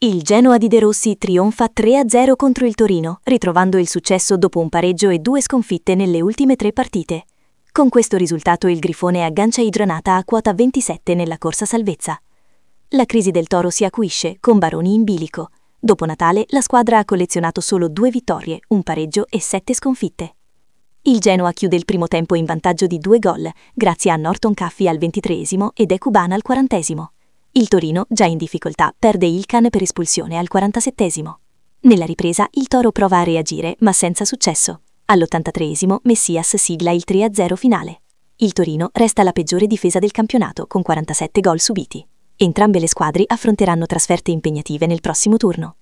Il Genoa di De Rossi trionfa 3-0 contro il Torino, ritrovando il successo dopo un pareggio e 2 sconfitte nelle ultime 3 partite. Con questo risultato il Grifone aggancia i Granata a quota 27 nella corsa salvezza. La crisi del Toro si acuisce, con Baroni in bilico. Dopo Natale la squadra ha collezionato solo 2 vittorie, un pareggio e 7 sconfitte. Il Genoa chiude il primo tempo in vantaggio di 2 gol, grazie a Norton Caffey al 23esimo ed Ekuban al 40esimo. Il Torino, già in difficoltà, perde Ilkan per espulsione al 47esimo. Nella ripresa il Toro prova a reagire, ma senza successo. All'83esimo Messias sigla il 3-0 finale. Il Torino resta la peggiore difesa del campionato, con 47 gol subiti. Entrambe le squadre affronteranno trasferte impegnative nel prossimo turno.